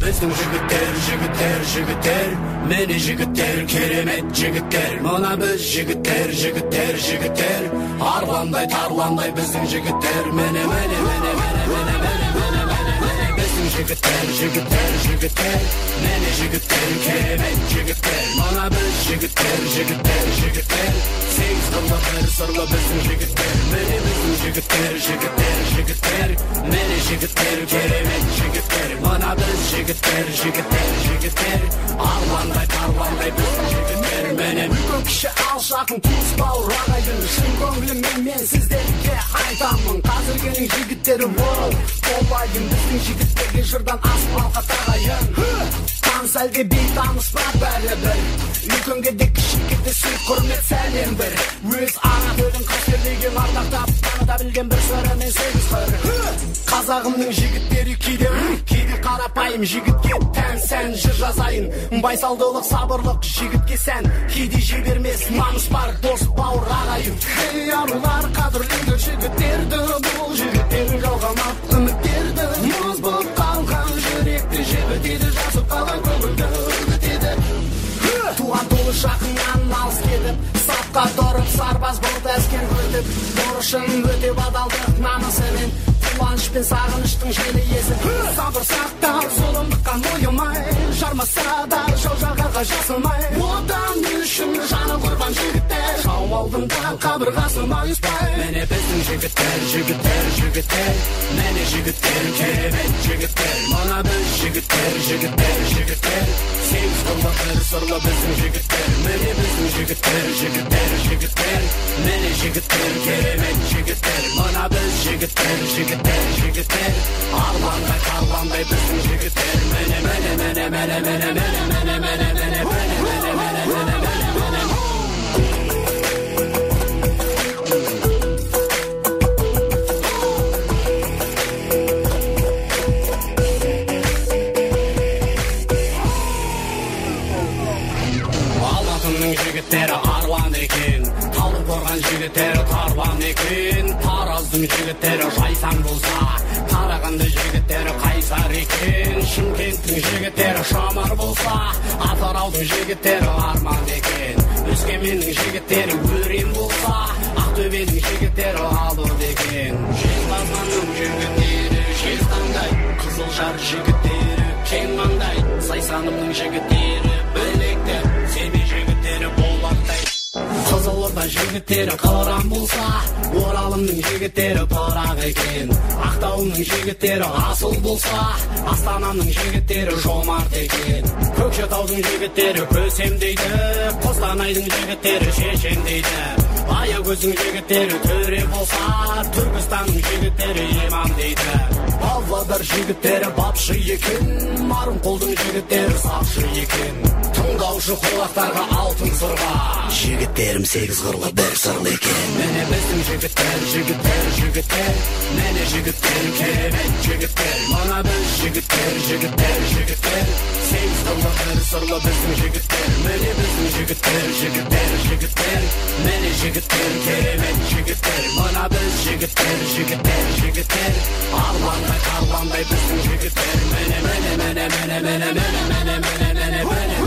біздің жігіттер, міне жігіттер, керемет жігіттер. Мына біз жігіттер, арландай тарландай біздің жігіттер. Міне біздің жігіттер, міне жігіттер, керемет жігіттер. Мына біз жігіттер, сегіз қырлы бір сырлы біздің жігіттер. Міне біздің жігіттер, міне жігіттер, керемет жігіттер. Мына біз жігіттер, арландай тарландай біздің жігіттер. Міне үлкен кіші алшақын туыс бауыр ағайын, шын көңіліммен мен сіздерге айтамын. Қазіргінің жігіттері бол болайын, біздің жігіттерге жырдан аспалға тағайын. Таныс әлде бейтаныс па бәрібір, үлкенге де кішіге де сый құрмет сәлем бір. Өз ана тілін қастерлеген ардақтап таныта білген бір сырымен сегіз қыр. Қазағымның жігіттері кейде қарапайым, жігітке тән сән жыр жазайын. Байсалдылық, сабырлық жігітке сән, кейде жібермес намыс бар дос бауыр ағайын. Ей арулар, қадірлеңдер жігіттерді, бұл жігіттер жалғамақ үміттерді. Мұз болып қалған жүректі жібітеді, жасып қалған көңілді үгітеді. Туған туыс жақыннан алыс кетіп, сапқа тұрып сарбаз болды әскер өтіп, борышын өтеп адалдық намысымен, қуаныш пен сағыныштың желі есіп. Сабыр сақтап зұлымдыққа мойымай, жармаса да жау жағарға жасымай, отан үшін жаны құрбан жігіттер, жау алдында қабырғасы майыспай. Міне біздің жігіттер, міне жігіттер, керемет жігіттер. Мына біз жігіттер, сегіз қырлы бір сырлы біздің жігіттер. Міне біздің жігіттер, міне жігіттер, керемет жігіттер. Мына біз жігіттер, арландай тарландай біздің жігіттер. Міне жігіттері арлан екен, Талдықорған жігіттері тарлан екен. Тараздың жігіттері жайсаң болса, Қарағанды жігіттері қайсар екен. Шымкенттің жігіттері шамар болса, Атыраудың жігіттері арман екен. Өскеменнің жігіттері өрен болса, Ақтөбенің жігіттері алып екен. Жезқазғанның жігіттері жезтаңдай, Қызылжар жігіттері кең маңдай, Сайсанымның жігіттері білекті, Семей жігіттері болақтай. Қызылорда жігіттері қыран болса, Оралымның жігіттері пырақ екен. Ақтауының жігіттері асыл болса, Астананың жігіттері жомарт екен. Көкшетаудың жігіттері көсем дейді, Қостанайдың жігіттері шешен дейді. Аягөздің жігіттері төре болса, Түркістанның жігіттері имам дейді. Павлодар жігіттері бапшы екен, Марынқолдың жігіттері сақшы екен. Тыңдаушы құлақтарға алтын сырға, жігіттерім сегіз қырлы бір сырлы екен. Міне біздің жігіттер, міне жігіттер, керемет жігіттер. Мына біз жігіттер, сегіз қырлы бір сырлы біздің жігіттер. Міне біздің жігіттер, міне жігіттер, керемет жігіттер. Мына біз жігіттер, арландай тарландай біздің жігіттер. Міне